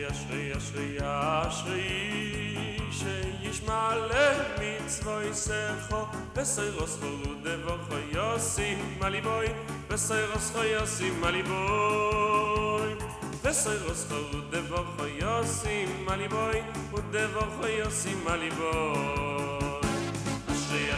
אשרי שישמע למצוותיך בסיירוסך ודברך ישים על ליבוי בסיירוסך ישים על ליבוי בסיירוסך ודברך ישים על ליבוי ודברך ישים על ליבוי אשרי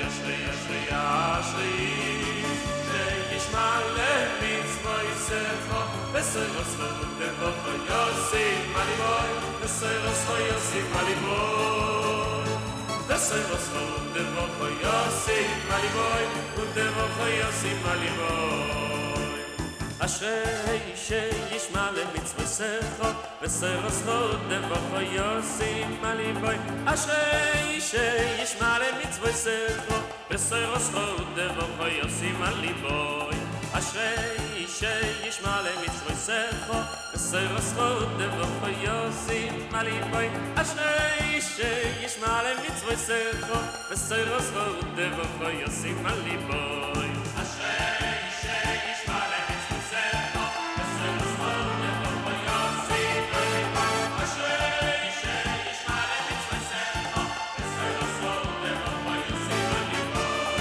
שישמע למצוותיך בסיירוסך ודברך ישים על ליבוי בסיירוסך ישים על ליבוי בסיירוסך ודברך ישים על ליבוי ודברך ישים על ליבוי אשרי שישמע למצוותיך בסיירוסך ודברך ישים על ליבוי אשרי שישמע למצוותיך בסיירוסך ודברך ישים על ליבוי אשרי שישמע למצוותיך בסיירוסך ודברך ישים על ליבוי אשרי שישמע למצוותיך בסיירוסך ודברך ישים על ליבוי אשרי שישמע למצוותיך בסיירוסך ודברך ישים על ליבוי אשרי שישמע למצוותיך בסיירוסך ודברך ישים על ליבוי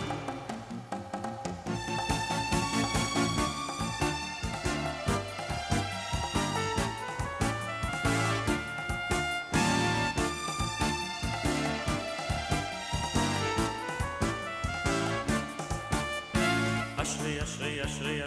אשרי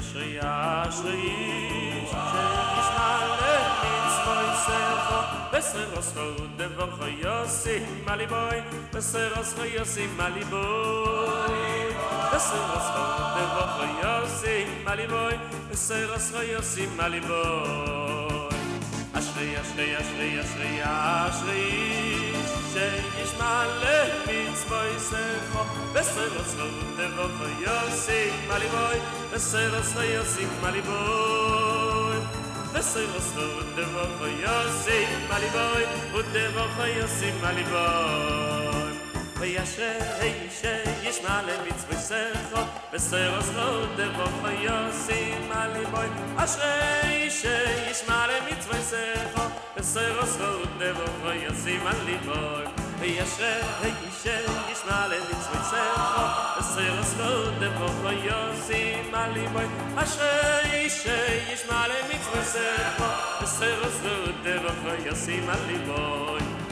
שישמע למצוותיך בסיירוסך ודברך ישים על ליבוי בסיירוסך ישים על ליבוי בסיירוסך ודברך ישים על ליבוי בסיירוסך ישים על ליבוי אשרי שישמע למצוותיך בסיירוסך ודברך ישים על ליבוי בסיירוסך ישים על ליבוי בסיירוסך ודברך ישים על ליבוי ודברך ישים על ליבוי ואשרי שישמע למצוותיך בסיירוסך ודברך ישים על ליבוי אשרי שישמע למצוותיך בסיירוסך ודברך ישים על ליבוי ואשרי שישמע למצוותיך בסיירוסך ודברך ישים על ליבוי אשרי שישמע למצוותיך בסיירוסך ודברך ישים על ליבוי